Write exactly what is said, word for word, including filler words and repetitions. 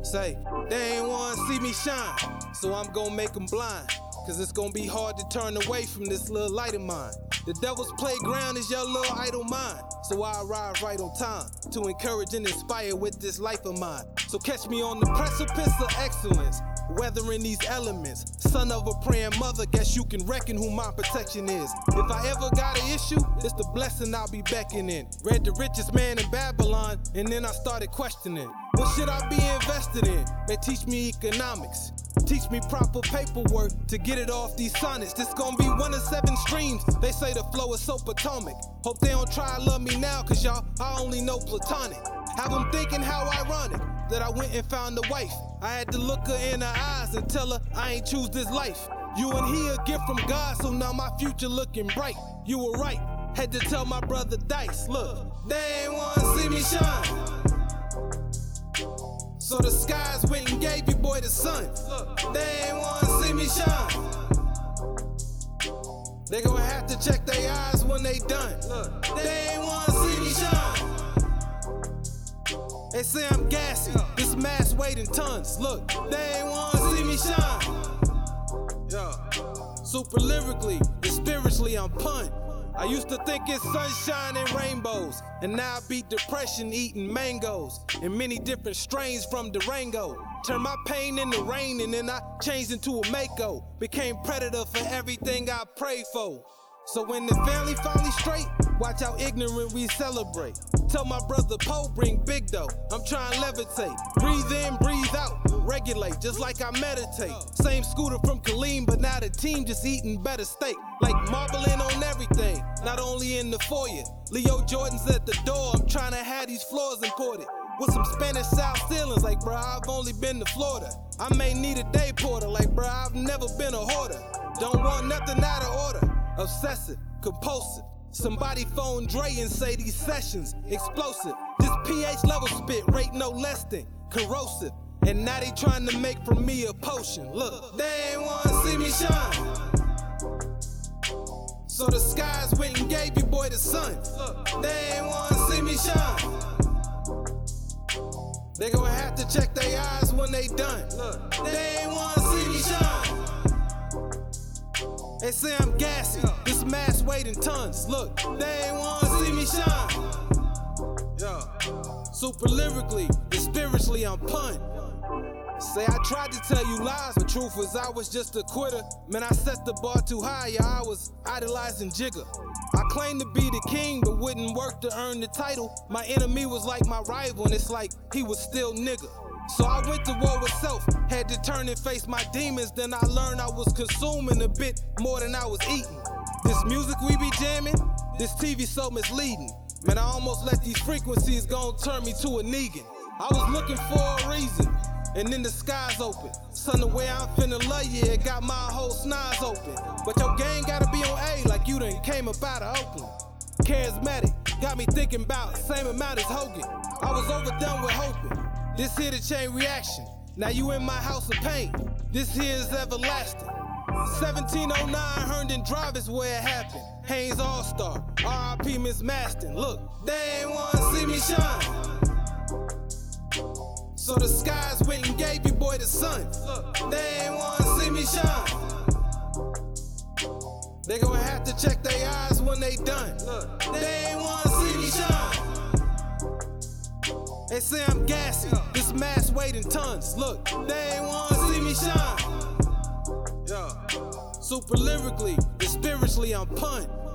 Say, they ain't wanna see me shine, so I'm gonna make them blind. Cause it's gonna be hard to turn away from this little light of mine. The devil's playground is your little idle mind, so I arrive right on time to encourage and inspire with this life of mine. So catch me on the precipice of excellence, weathering these elements. Son of a praying mother, guess you can reckon who my protection is. If I ever got an issue, it's the blessing I'll be beckoning. Read The Richest Man in Babylon, and then I started questioning, what should I be invested in? They teach me economics, teach me proper paperwork to get it off these sonnets. This gon' be one of seven streams. They say the flow is so Potomac. Hope they don't try to love me now, cause y'all, I only know platonic. Have them thinking how ironic that I went and found a wife. I had to look her in her eyes and tell her I ain't choose this life. You and he a gift from God, so now my future looking bright. You were right, had to tell my brother Dice, look, they ain't wanna see me shine, so the skies went and gave you boy the sun. They ain't wanna see me shine, they gon' have to check their eyes when they done. They ain't wanna see me shine, they say I'm gassy, this mass weight in tons. Look, they ain't wanna see me shine. Super lyrically and spiritually I'm punt. I used to think it's sunshine and rainbows, and now I beat depression eating mangoes and many different strains from Durango. Turned my pain into rain and then I changed into a Mako. Became predator for everything I prayed for. So when the family finally straight, watch how ignorant we celebrate. Tell my brother Poe bring big dough, I'm trying to levitate. Breathe in, breathe out, regulate just like I meditate. Same scooter from Kaleem, but now the team just eating better steak. Like marbling on everything, not only in the foyer. Leo Jordan's at the door, I'm trying to have these floors imported. With some Spanish South ceilings, like bruh, I've only been to Florida. I may need a day porter, like bruh, I've never been a hoarder. Don't want nothing out of order. Obsessive, compulsive. Somebody phone Dre and say these sessions explosive. This pH level spit rate no less than corrosive. And now they trying to make from me a potion. Look, they ain't wanna see me shine, so the skies went and gave you boy the sun. They ain't wanna see me shine, they gon' have to check their eyes when they done. They ain't wanna see me shine, they say I'm gassy, this mass weight in tons. Look, they ain't wanna see me shine. Super lyrically and spiritually I'm punt. Say I tried to tell you lies, but truth was I was just a quitter. Man, I set the bar too high, yeah, I was idolizing Jigga. I claimed to be the king, but wouldn't work to earn the title. My enemy was like my rival, and it's like he was still nigga. So I went to war with self, had to turn and face my demons. Then I learned I was consuming a bit more than I was eating. This music we be jamming, this T V so misleading. Man, I almost let these frequencies gon' turn me to a Negan. I was looking for a reason, and then the skies open. Son, the way I'm finna love you, it got my whole snaz open. But your game gotta be on A like you done came up out of Oakland. Charismatic, got me thinking about same amount as Hogan. I was overdone with hoping. This here the chain reaction. Now you in my house of pain. This here is everlasting. seventeen oh nine Herndon Drive is where it happened. Haynes All-Star, R I P Miss Maston. Look, they ain't wanna see me shine, so the skies went and gave you boy the sun. They ain't wanna see me shine, they gon' have to check their eyes when they done. They ain't wanna see me shine, they say I'm gassy, this mass weight in tons. Look, they ain't wanna see me shine. Super lyrically and spiritually I'm punt.